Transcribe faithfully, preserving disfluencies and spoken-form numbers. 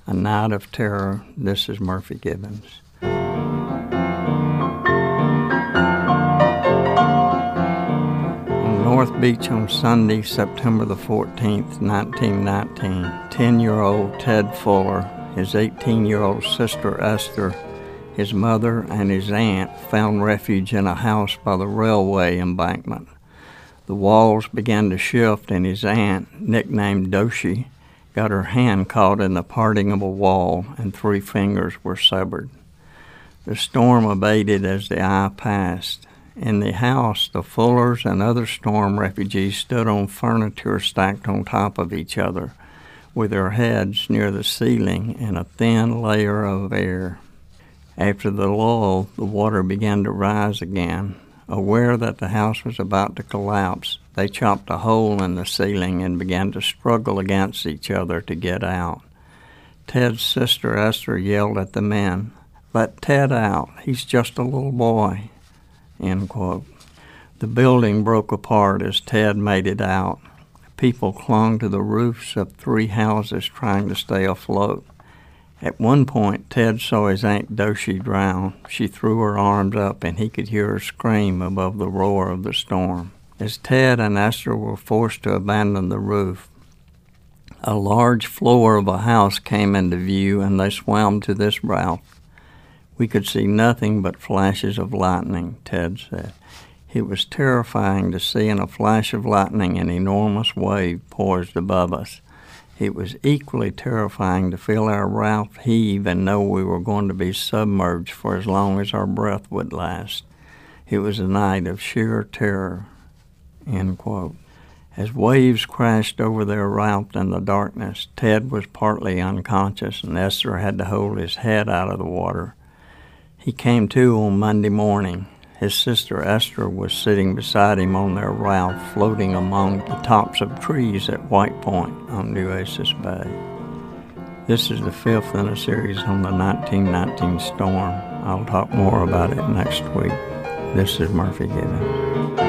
A Night of Terror. This is Murphy Gibbons. On North Beach on Sunday, September the fourteenth, nineteen nineteen, ten-year-old Ted Fuller, his eighteen-year-old sister Esther, his mother, and his aunt found refuge in a house by the railway embankment. The walls began to shift, and his aunt, nicknamed Doshi, got her hand caught in the parting of a wall, and three fingers were severed. The storm abated as the eye passed. In the house, the Fullers and other storm refugees stood on furniture stacked on top of each other, with their heads near the ceiling in a thin layer of air. After the lull, the water began to rise again. Aware that the house was about to collapse, they chopped a hole in the ceiling and began to struggle against each other to get out. Ted's sister Esther yelled at the men, "Let Ted out. He's just a little boy." End quote. The building broke apart as Ted made it out. People clung to the roofs of three houses trying to stay afloat. At one point, Ted saw his Aunt Doshi drown. She threw her arms up, and he could hear her scream above the roar of the storm. As Ted and Esther were forced to abandon the roof, a large floor of a house came into view, and they swam to this route. "We could see nothing but flashes of lightning," Ted said. "It was terrifying to see in a flash of lightning an enormous wave poised above us. It was equally terrifying to feel our raft heave and know we were going to be submerged for as long as our breath would last. It was a night of sheer terror." End quote. As waves crashed over their raft in the darkness, Ted was partly unconscious, and Esther had to hold his head out of the water. He came to on Monday morning. His sister Esther was sitting beside him on their raft, floating among the tops of trees at White Point on Nueces Bay. This is the fifth in a series on the nineteen nineteen storm. I'll talk more about it next week. This is Murphy Gibbons.